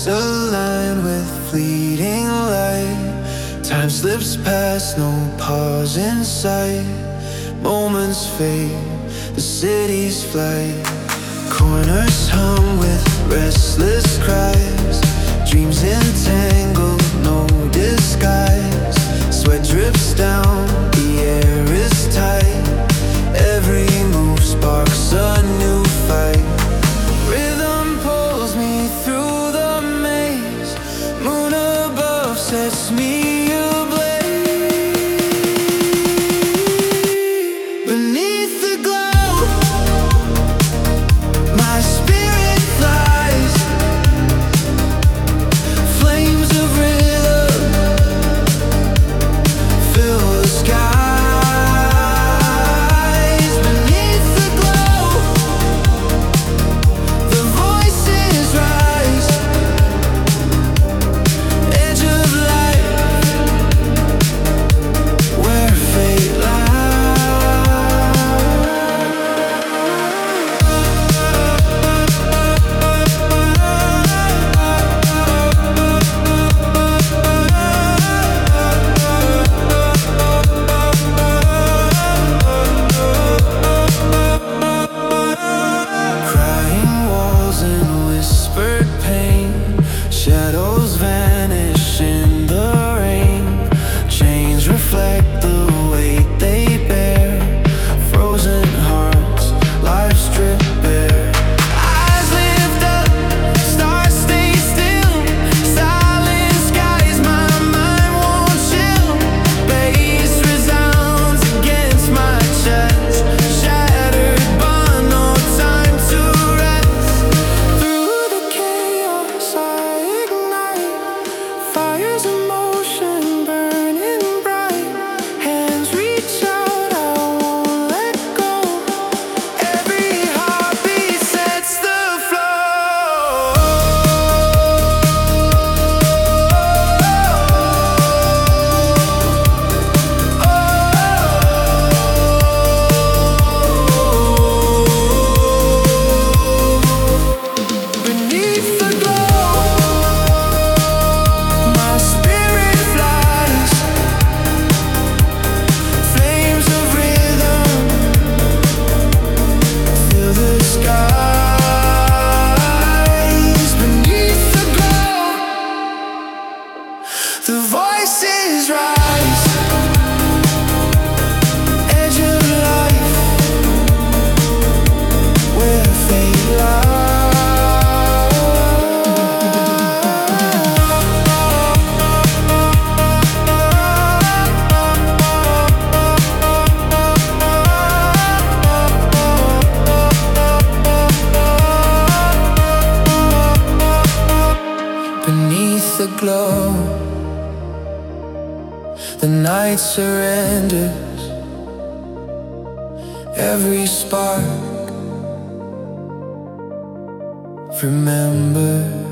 stars align with fleeting light. Time slips past, no pause in sight. Moments fade, the city's flight. Corners hum with restless cries. Dreams entangled, no disguise. Sweat drips down, the air is tight. Every move sparks a new fight. Rhythm pulls me through the maze. Moon above sets me ablaze. Beneath the glow, my spirit flies. Flames of rhythm fill the skies. Beneath the glow, the voices rise. Edge of light, where fate crying walls and whispered pain. Shadows vanish in the rain. Chains reflect the weight they bear. Frozen hearts, life stripped bare. Eyes lift up, stars stay still. Silent skies, my mind won't chill. Bass resounds against my chest. Shattered but no time to rest. Through the chaos I ignite. Fires of motion burning bright. Hands reach out, I won't let go. Every heartbeat sets the flow. Beneath the glow, my spirit flies. Flames of rhythm fill the skies. Beneath the glow, the voices rise. Edge of life, where fate lies. Beneath the glow, the night surrenders. Every spark remembered.